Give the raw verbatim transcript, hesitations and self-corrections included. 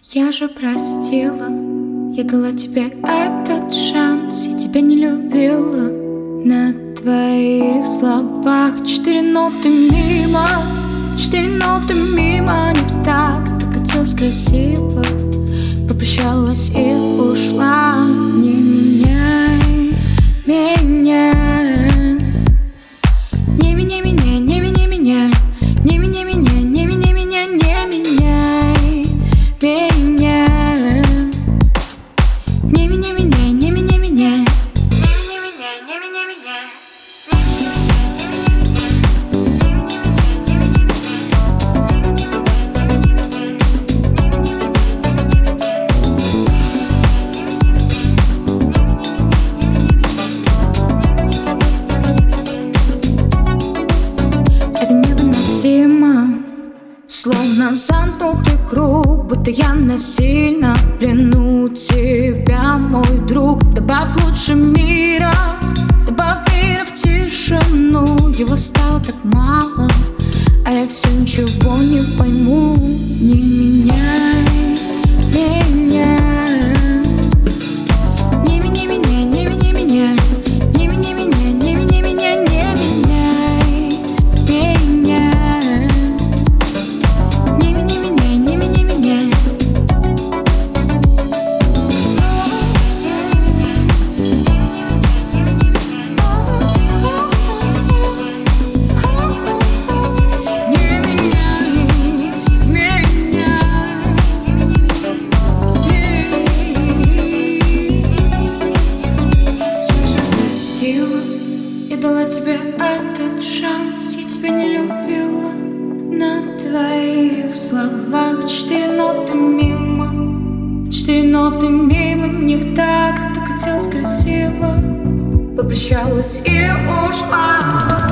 Я же простила, я дала тебе этот шанс. Я тебя не любила. На твоих словах четыре ноты мимо, четыре ноты мимо, не в такт. Так хотелось красиво, попрощалась и ушла. Не меняй меня, не меняй меня, не меняй меня, не меняй меня, не меняй меня, не меняй меня, не меняй меня, не меняй меня, не меняй меня. Это невыносимо, словно замкнутый круг, будто я насильно в плену тебя, мой друг. Добавь лучше мира, добавь мира в тишину. Его стало так мало, а я все ничего не пойму. Не меняй меня, не меняй меня, не меняй меня, не меняй меня, не меняй меня, не меняй меня, не меняй меня, не меняй меня. Я дала тебе этот шанс, я тебя не любила. На твоих словах четыре ноты мимо, четыре ноты мимо, не в такт. Так хотелось красиво, попрощалась и ушла.